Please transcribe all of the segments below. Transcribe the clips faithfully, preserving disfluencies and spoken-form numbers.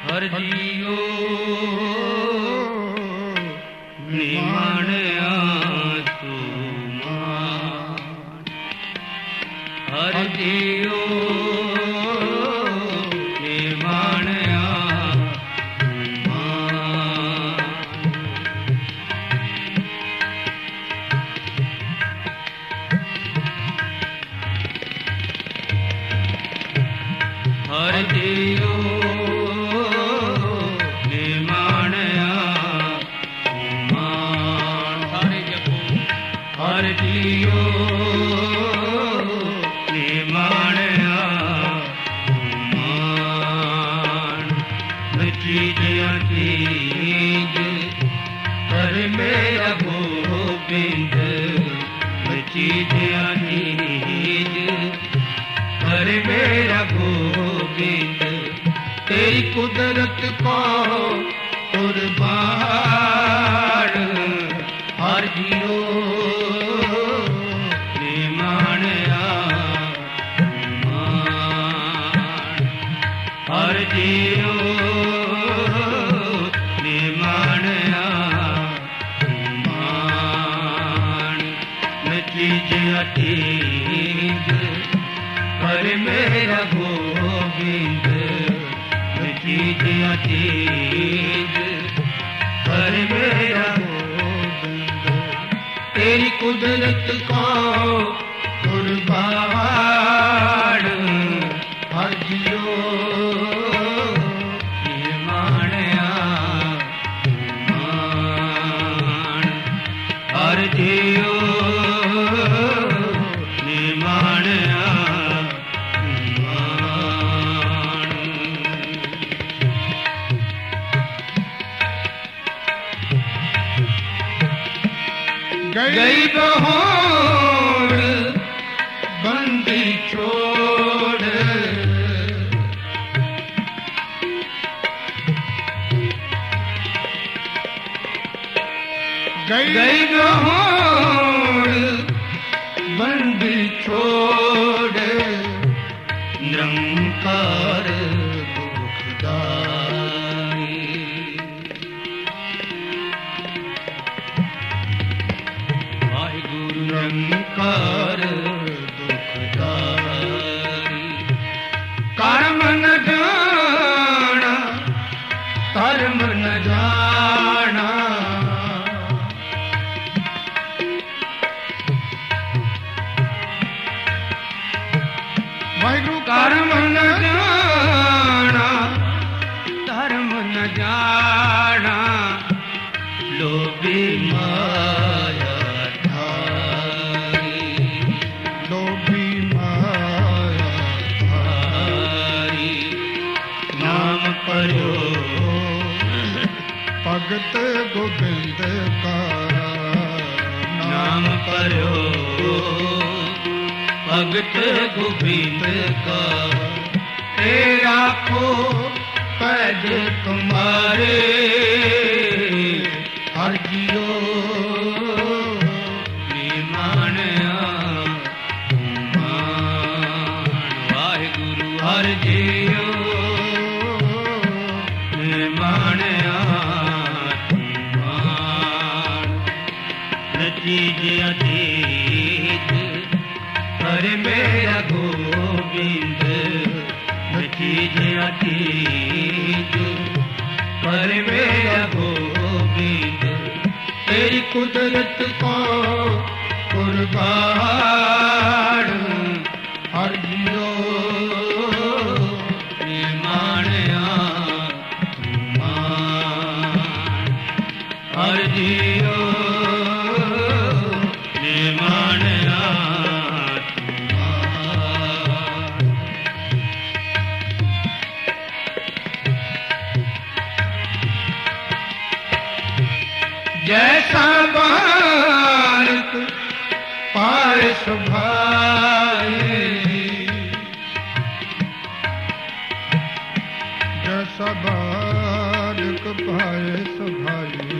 हर जियो निमाणया सुमान हर जियो निमाणया सुमान हर जियो हर जियो निमाणया सुमान चीज चीज कर मेरा गोविंद चीज चीज कर मेरा गोविंद तेरी कुदरत को कुर्बान हर जियो हर जियो निमाणया सुमान चीज चीज पर मेरा गोविंद चीज चीज पर मेरा गोविंद तेरी कुदरत को कुर्बान हर जियो हर जियो निमाणया सुमान गई बहोड़ बंदी छोड़ गई बहोड़ बंदी छोड़ निरंकार दुखदाई वाहिगुरु निरंकार दुखदाई कर्म न जाना धर्म न जाना कर्म न जाना धर्म न जाना लोभी माया धारी लोभी माया धारी नाम पढ़ो भगत गोविंद का नाम पढ़ो भगत गोविंद का तेरा को पैद तुम्हारे हर जियो निमाणया सुमान वाहिगुरु हर जियो निमाणया सुमान चीज चीज पर मेरा गोविंद चीज चीज पर मेरा गोविंद तेरी कुदरत को कुर्बान हर जियो निमाणया सुमान हर जियो निमाणया जैसा बालक पाए सुभाए जैसा बालक पाए सुभाए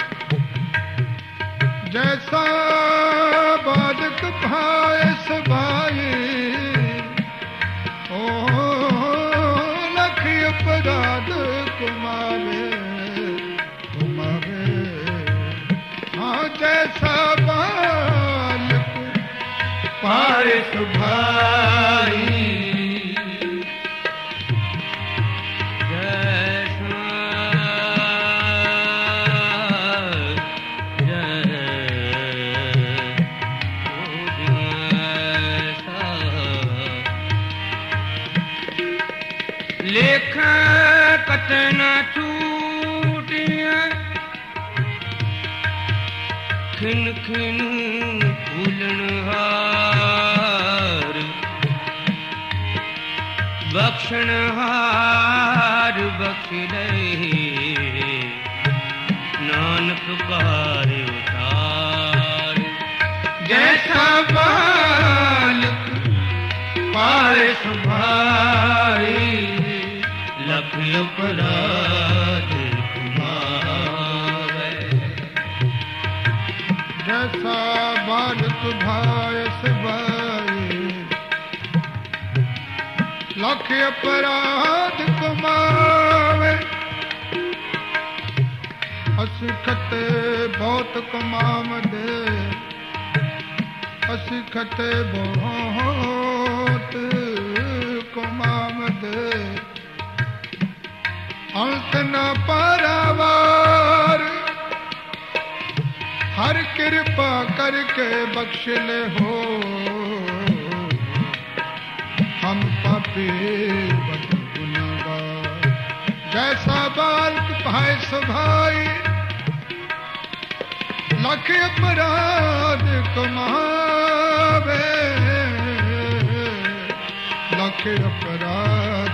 जैसा बालक पाए सुभाए ओ लख अपराध घुमावे घुमावे हाँ जैसा बालक पाए सुभाई लेख कतन छूटिया खिन खिन फूलन हार बख्शन हार बख्श रहे नानक पार उतार जैसा बालक पाए सुभाई लख अपराध कुमावे जैसा बालक भाय सुभाई लख अपराध कुमावे असिखते बहुत कमाम दे असिखते बहुत कमाम दे अंत न पारावार हर कृपा करके बख्श ले हो हम पापी बद गुनहगार जैसा बालक भाई सुभाई लख अपराध कमावे लख अपराध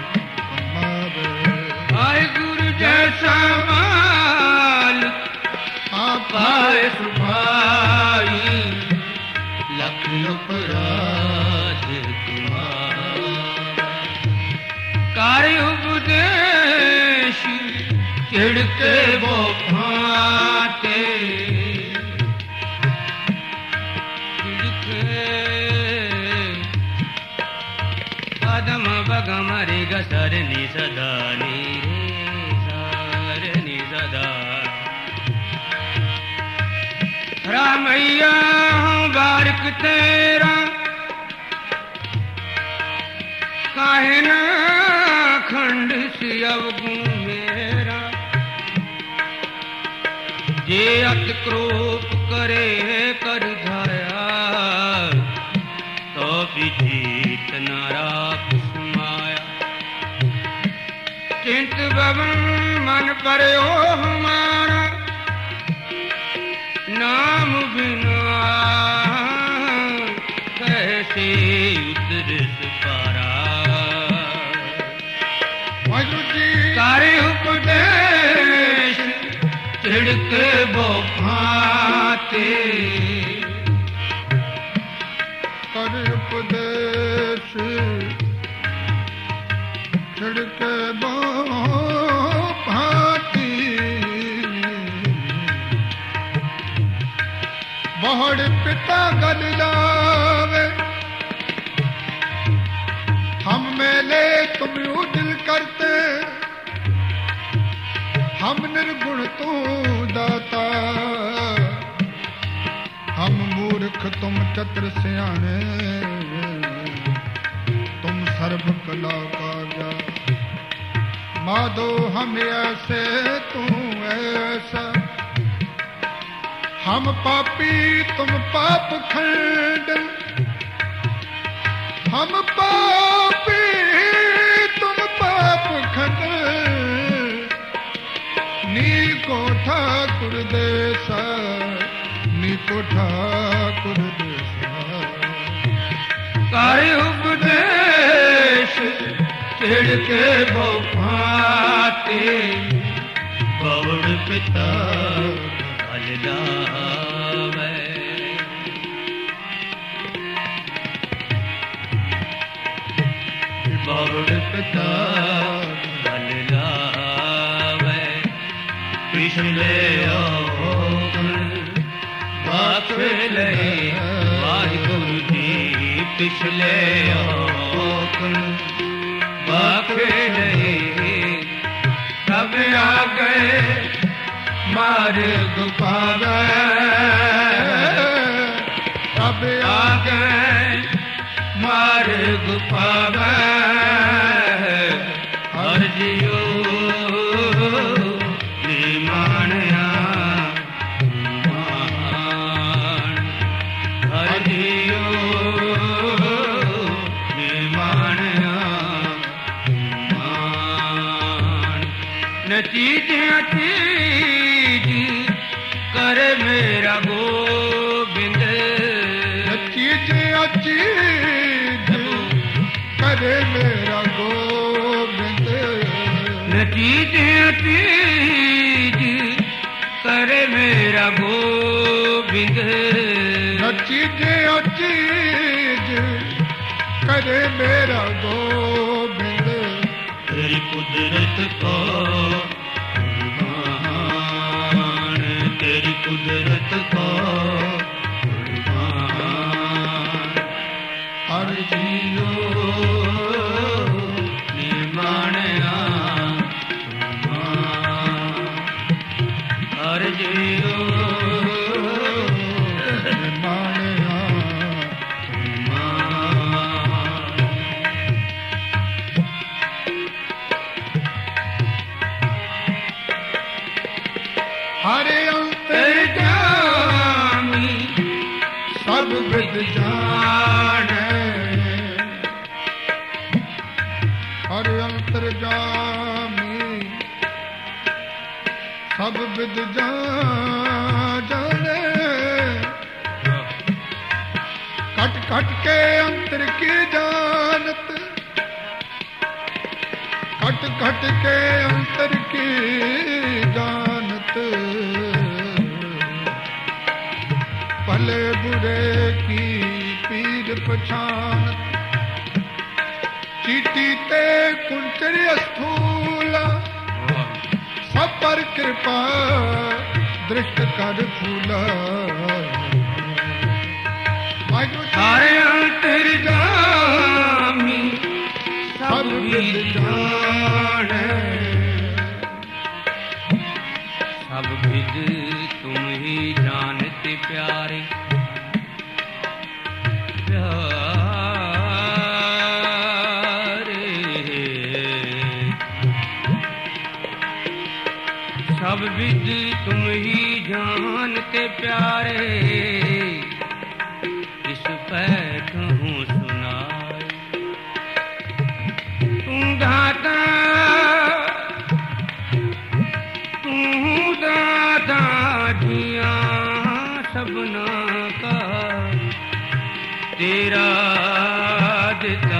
आय गुरु जैसा माल पाए सुभाई लख अपराध तुम्हारा कार्य उपदेश चिड़के वो भाते चिड़के पदम बगम रे गसर नि सदा नी रामैया हूँ बारिक तेरा काहे ना खंड सी अवगुण मेरा जे अत क्रोप करे कर धाया तो विजीत नाराक समाया चिंत बवन मन पर ओ हमारा नाम बिना कैसे उतरस पारा कार्य उपदेश चिड़के वो भाते कार्य उपदेश छिड़के वो भाती बहुड़ पिता गल जावे हम मेले तुम दिल करते हम निर्गुण तू दाता हम मूर्ख तुम चतुर सियाने तुम सर्व कला का जा माधो हम ऐसे तू ऐसा हम पापी तुम पाप खंड हम पापी तुम पाप खंड नी को ठाकुर देसा नी को ठाकुर देसा कार्य उपदेश छिड़के वो भाते बहुड़ पिता लावे बहुड़ पिता बल लावे पिछले बाख ले वाहिगुरु जी पिछले बाख ले मार्ग पावे सब आगे मार्ग पावे हर जियो निमाणया मान हर जियो निमाणया मान न चीज चीज करे मेरा गोविंद न चीज चीज करे मेरा गोविंद न चीज चीज करे मेरा गोविंद न चीज चीज करे मेरा गोविंद तेरी कुदरत को कुर्बान तेरी कुदरत को कुर्बान हर जियो निर्माणया कुर्बान हर जियो निर्माणया कुर्बान हरे अंतर्यामी सब विद जाने हरे अंतर्यामी सब विद जाने कट कट के अंतर की जानत कट कट के अंतर की जानत भले बुरे की पीर पछानत चीटी ते कुंचर स्थूला सब पर कृपा दृष्ट कर फूला सारे अंतर्यामी सब विद जाने सब विद तुम ही जानते प्यारे प्यारे सब विद तुम ही जानते प्यारे इस पे कहूँ सुनाए तुम दाता तू दाता जिया सबना का तेरा दिता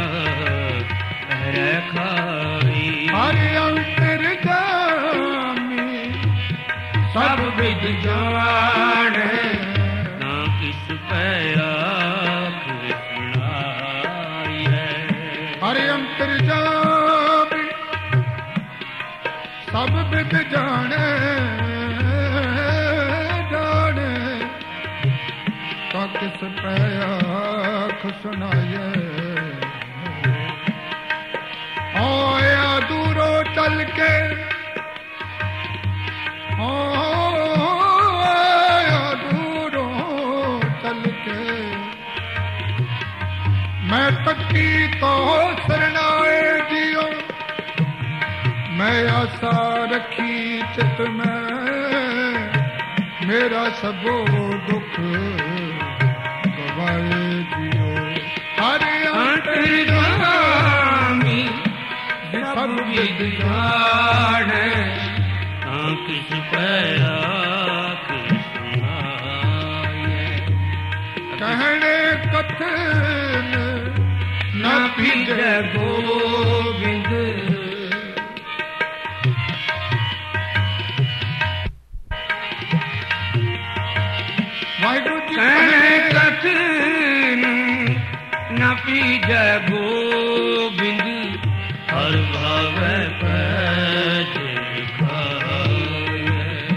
रखाई हरे अंतर्यामी सब विद जाने ना किस पे आँख सुनाई है हरे अंतर्यामी सब विद जाने जाने तो किस पे आँख सुनाए ओया दूरो चल के ओया दूरो चल के मैं तकी तो शरणाए जियो मैं आशा रखी चित में मेरा सबो दुख गवाए जियो हरे अंतर्यामी सब विद जाने ना किस पे आँख सुनाए कहने कथन न पीजे गोविंद वाहिगुरु जी कहने कथन न पीजे गोविंद हर भाव पैज खाए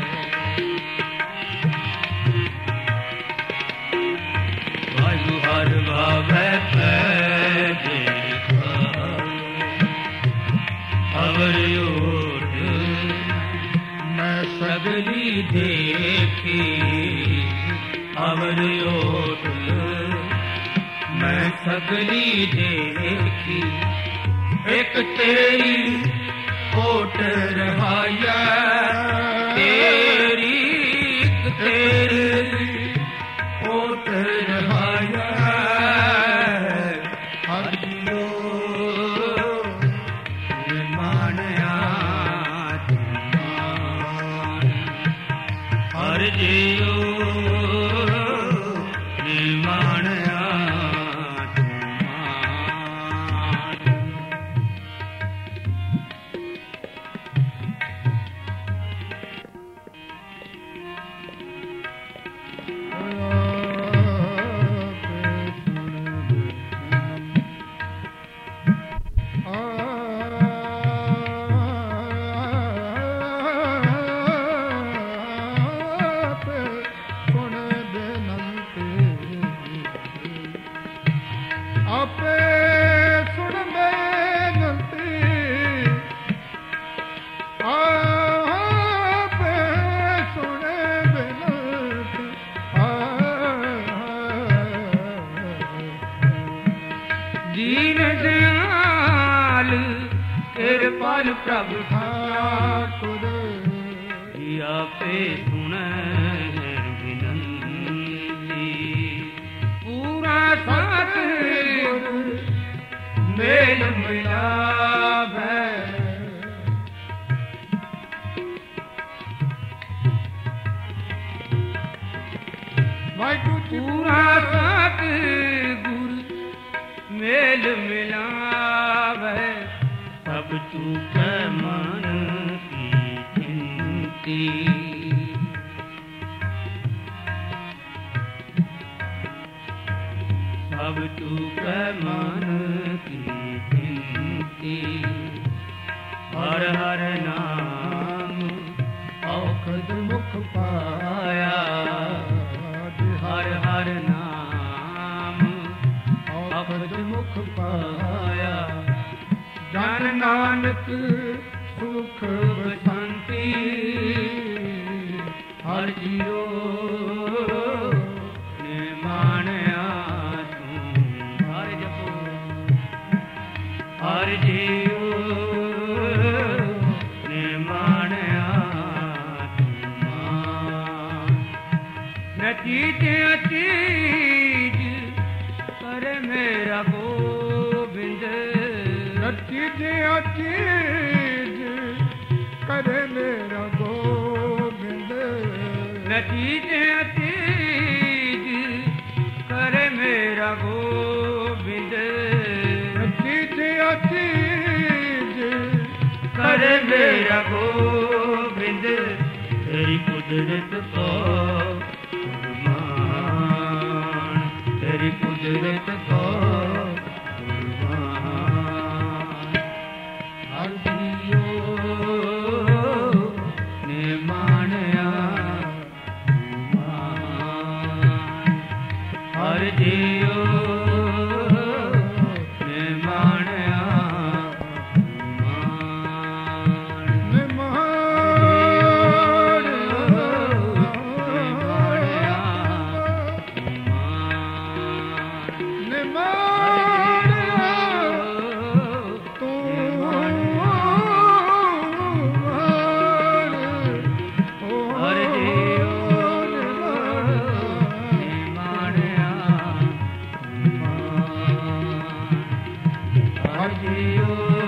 वायु हर भाव पैज खाए अवर ओट मैं सगली देखी अवर ओट मैं सगली देखी एक तेरी ओट रहाया तेरी एक तेरी ओट रहाया हरियो मानया हर जियो मानया प्रभु ठाकुर आपे सुनै विनंती पूरा साथ मेल मिलावै पूरा साथ गुरु मेल मिलावै सब चूक मन की चिंती सब चूक मन की चिंती हर हर नाम औखद मुख पाया हर हर नाम औखद मुख पाया जन नानक सुख बसंती हर जियो ने मानया तू हर जपो हर जियो ने मानया तू न चीज चीज कर मेरा गोविंद चीज चीज करे मेरा गोविंद न चीज चीज करे मेरा गोविंद न चीज चीज करे मेरा गोविंद तेरी कुदरत को कुर्बान तेरी कुदरत को Hare